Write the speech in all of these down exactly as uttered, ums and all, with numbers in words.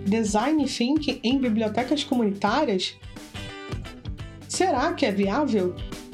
Design Thinking em bibliotecas comunitárias? Será que é viável?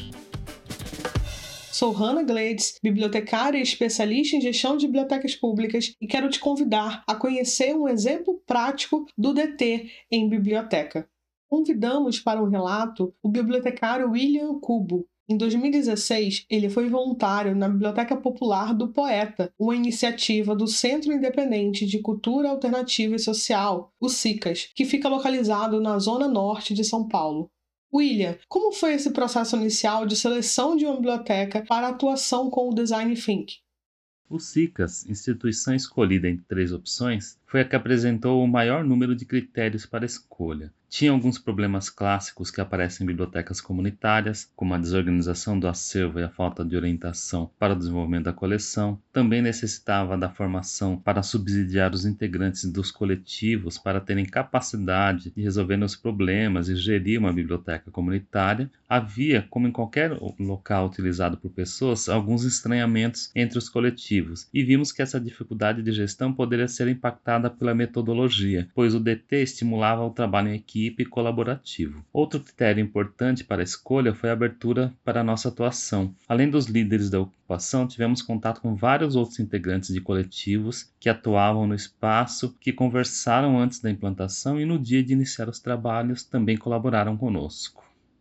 Sou Hannah Gledes, bibliotecária e especialista em gestão de bibliotecas públicas e quero te convidar a conhecer um exemplo prático do D T em biblioteca. Convidamos para um relato o bibliotecário William Cubo. Em dois mil e dezesseis, ele foi voluntário na Biblioteca Popular do Poeta, uma iniciativa do Centro Independente de Cultura Alternativa e Social, o CICAS, que fica localizado na zona norte de São Paulo. William, como foi esse processo inicial de seleção de uma biblioteca para atuação com o Design Thinking? O CICAS, instituição escolhida entre três opções, foi a que apresentou o maior número de critérios para a escolha. Tinha alguns problemas clássicos que aparecem em bibliotecas comunitárias, como a desorganização do acervo e a falta de orientação para o desenvolvimento da coleção. Também necessitava da formação para subsidiar os integrantes dos coletivos para terem capacidade de resolver os problemas e gerir uma biblioteca comunitária. Havia, como em qualquer local utilizado por pessoas, alguns estranhamentos entre os coletivos, e vimos que essa dificuldade de gestão poderia ser impactada pela metodologia, pois o D T estimulava o trabalho em equipe e colaborativo. Outro critério importante para a escolha foi a abertura para a nossa atuação. Além dos líderes da ocupação, tivemos contato com vários outros integrantes de coletivos que atuavam no espaço, que conversaram antes da implantação e no dia de iniciar os trabalhos também colaboraram conosco.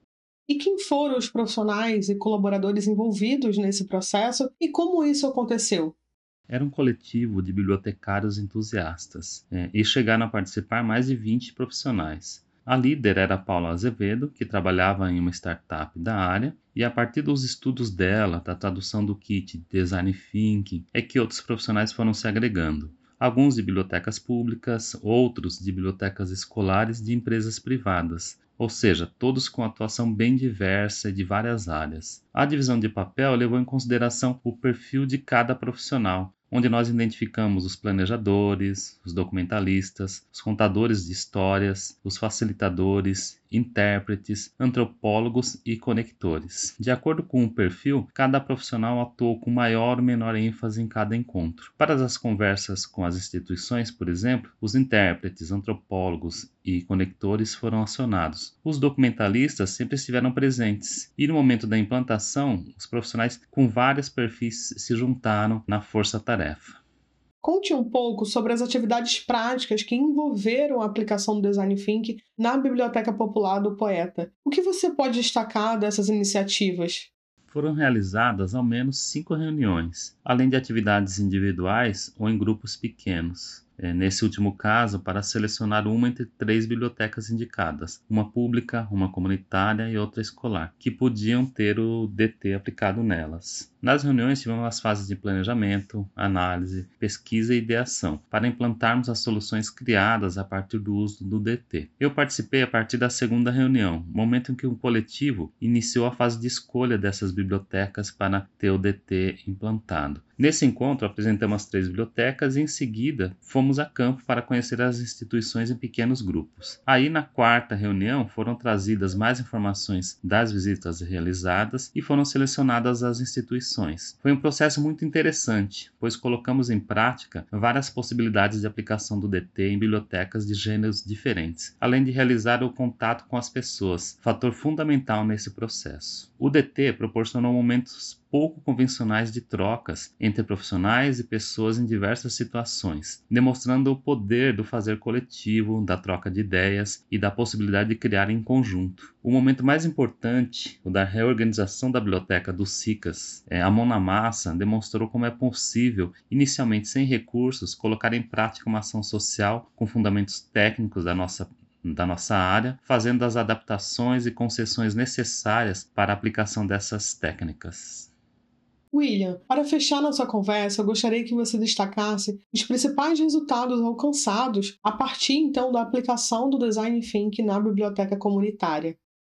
E quem foram os profissionais e colaboradores envolvidos nesse processo e como isso aconteceu? Era um coletivo de bibliotecários entusiastas, é, e chegaram a participar mais de vinte profissionais. A líder era Paula Azevedo, que trabalhava em uma startup da área, e a partir dos estudos dela, da tradução do kit Design Thinking, é que outros profissionais foram se agregando. Alguns de bibliotecas públicas, outros de bibliotecas escolares e de empresas privadas, ou seja, todos com atuação bem diversa e de várias áreas. A divisão de papel levou em consideração o perfil de cada profissional, onde nós identificamos os planejadores, os documentalistas, os contadores de histórias, os facilitadores, intérpretes, antropólogos e conectores. De acordo com o perfil, cada profissional atuou com maior ou menor ênfase em cada encontro. Para as conversas com as instituições, por exemplo, os intérpretes, antropólogos e conectores foram acionados. Os documentalistas sempre estiveram presentes e no momento da implantação, os profissionais com vários perfis se juntaram na força-tarefa. Conte um pouco sobre as atividades práticas que envolveram a aplicação do Design Thinking na Biblioteca Popular do Poeta. O que você pode destacar dessas iniciativas? Foram realizadas ao menos cinco reuniões, além de atividades individuais ou em grupos pequenos. É, nesse último caso, para selecionar uma entre três bibliotecas indicadas, uma pública, uma comunitária e outra escolar, que podiam ter o D T aplicado nelas. Nas reuniões tivemos as fases de planejamento, análise, pesquisa e ideação, para implantarmos as soluções criadas a partir do uso do D T. Eu participei a partir da segunda reunião, momento em que o coletivo iniciou a fase de escolha dessas bibliotecas para ter o D T implantado. Nesse encontro, apresentamos as três bibliotecas e, em seguida, fomos a campo para conhecer as instituições em pequenos grupos. Aí, na quarta reunião, foram trazidas mais informações das visitas realizadas e foram selecionadas as instituições. Foi um processo muito interessante, pois colocamos em prática várias possibilidades de aplicação do D T em bibliotecas de gêneros diferentes, além de realizar o contato com as pessoas, fator fundamental nesse processo. O D T proporcionou momentos pouco convencionais de trocas entre profissionais e pessoas em diversas situações, demonstrando o poder do fazer coletivo, da troca de ideias e da possibilidade de criar em conjunto. O momento mais importante, o da reorganização da biblioteca do CICAS, é, a mão na massa, demonstrou como é possível, inicialmente sem recursos, colocar em prática uma ação social com fundamentos técnicos da nossa da nossa área, fazendo as adaptações e concessões necessárias para a aplicação dessas técnicas. William, para fechar nossa conversa, eu gostaria que você destacasse os principais resultados alcançados a partir, então, da aplicação do Design Thinking na biblioteca comunitária.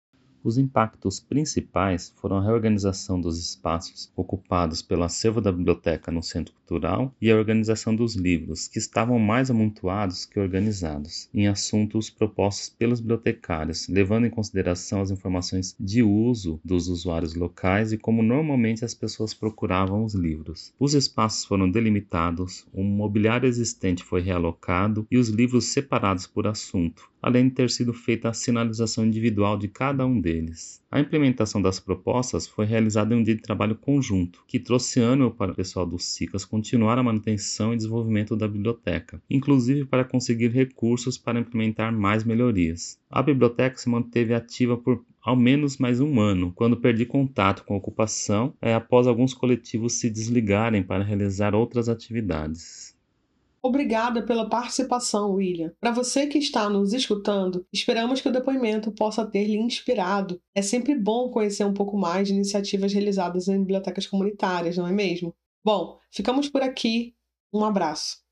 Os impactos principais foram a reorganização dos espaços ocupados pelo acervo da biblioteca no Centro Cultural e a organização dos livros, que estavam mais amontoados que organizados, em assuntos propostos pelos bibliotecários, levando em consideração as informações de uso dos usuários locais e como normalmente as pessoas procuravam os livros. Os espaços foram delimitados, o mobiliário existente foi realocado e os livros separados por assunto, além de ter sido feita a sinalização individual de cada um deles. A implementação das propostas foi realizada em um dia de trabalho conjunto, que trouxe ânimo para o pessoal do SICAS continuar a manutenção e desenvolvimento da biblioteca, inclusive para conseguir recursos para implementar mais melhorias. A biblioteca se manteve ativa por ao menos mais um ano, quando perdi contato com a ocupação, é, após alguns coletivos se desligarem para realizar outras atividades. Obrigada pela participação, William. Para você que está nos escutando, esperamos que o depoimento possa ter lhe inspirado. É sempre bom conhecer um pouco mais de iniciativas realizadas em bibliotecas comunitárias, não é mesmo? Bom, ficamos por aqui. Um abraço.